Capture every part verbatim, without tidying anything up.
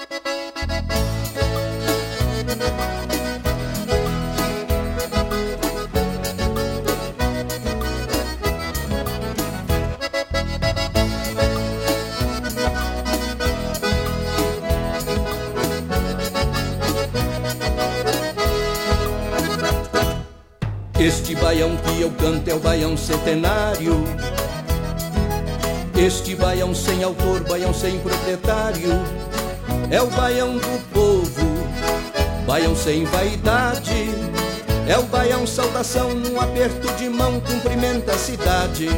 Este baião que eu canto é o baião centenário. Este baião sem autor, baião sem proprietário. É o baião do povo, baião sem vaidade. É o baião saudação, num aperto de mão cumprimenta a cidade.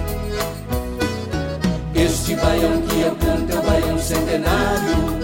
Este baião que eu canto é o baião centenário.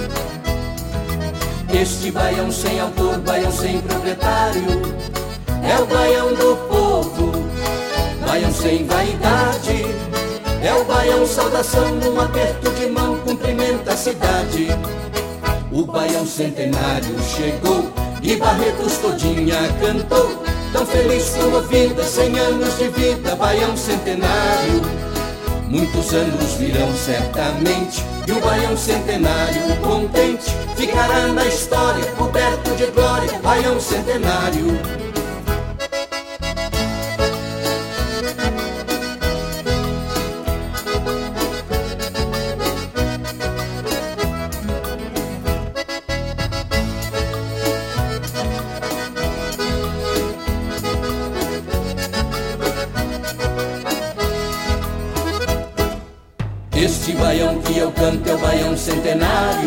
Este baião sem autor, baião sem proprietário. É o baião do povo, baião sem vaidade. É o baião saudação, num aperto de mão cumprimenta a cidade. O baião centenário chegou e Barretos todinha cantou. Tão feliz, comovida, cem anos de vida, baião centenário. Muitos anos virão certamente, e o baião centenário contente ficará na história, coberto de glória, baião centenário. Este baião que eu canto é o baião centenário.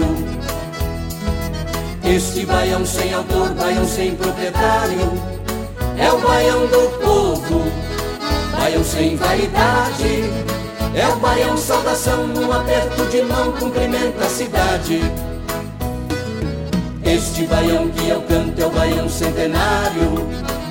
Este baião sem autor, baião sem proprietário. É o baião do povo, baião sem vaidade. É o baião saudação, num aperto de mão cumprimenta a cidade. Este baião que eu canto é o baião centenário.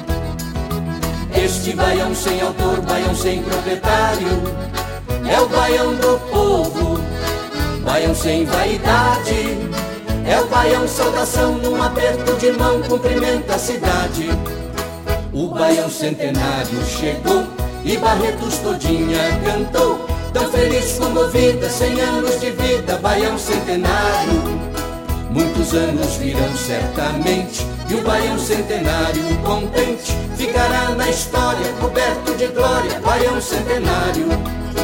Este baião sem autor, baião sem proprietário. É o baião do povo, baião sem vaidade. É o baião saudação, num aperto de mão cumprimenta a cidade. O baião centenário chegou e Barretos todinha cantou. Tão feliz, comovida, cem anos de vida, baião centenário. Muitos anos virão certamente, e o baião centenário contente ficará na história, coberto de glória, baião centenário.